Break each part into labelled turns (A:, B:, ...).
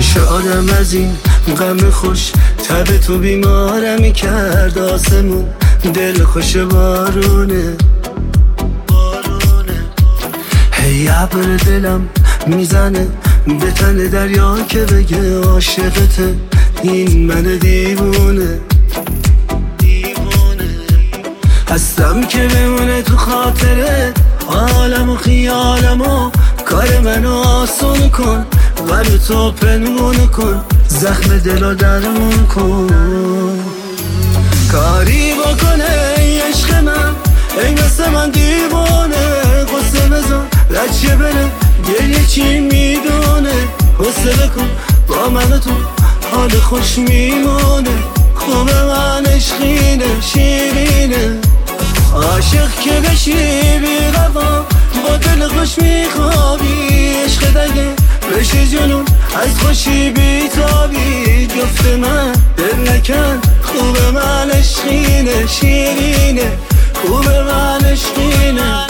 A: میشه آدم از این غم خوش؟ تب تو بیمارمی کرد آسمون، دل خوش بارونه. هی ابر دلم میزنه به تن دریا که بگه عاشقته، این من دیوونه. هستم که بمونه تو خاطره، عالم و خیالم و کار منو آسون کن، قلب تو پنهون کن، زخم دلو درمون کن. کاری بکنه ای عشق من، ای مثل من دیوانه، قصه بزن رچه بره گریه چی میدونه. حسه کن با من تو حال خوش میمونه، خوب من عشقینه شیرینه. عاشق که بشی بی‌غوا با دل خوش میخوابی، عشق دگه بشه جنون از خوشی بیتابی. جفت من دل نکن خوب من عشقینه شیرینه، خوب من عشقینه.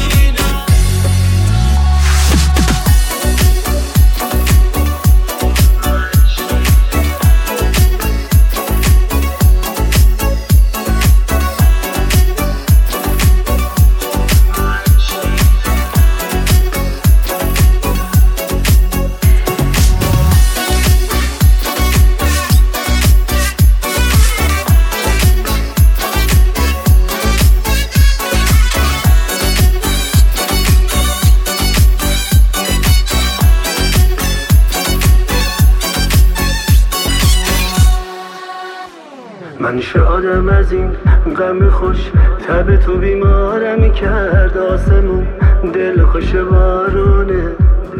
A: من شادم از این غم خوش، تب تو بیمارمی کرد آسمون، دل خوش بارونه.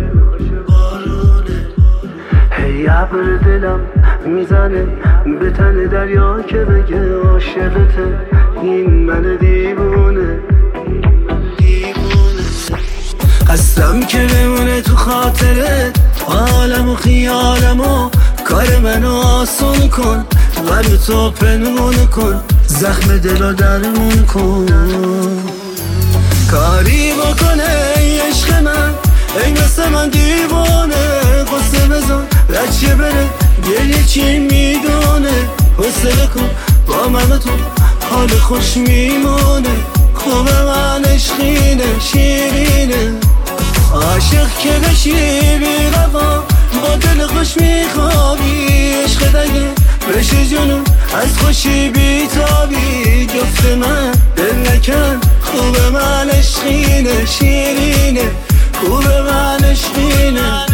A: هی ابر دلم میزنه به تن دریا که بگه عاشقته، این من دیوونه. هستم که بمونه تو خاطره، عالم و خیالم و کار منو آسون کن، قلب تو پنهون کن، زخم دلو درمون کن. کاری بکنه ای عشق من، ای مثل من دیوانه، قصه بزن رچه بره گریه چی میدونه. حسه کن با من تو حال خوش میمونه، خوب من عشقینه شیرینه. عاشق که بشی بی‌غوا با دل خوش میخوابی، عشق دگه بشه جنون از خوشی بیتابی. جفت من دل نکن خوب من عشقینه شیرینه، خوب من عشقینه.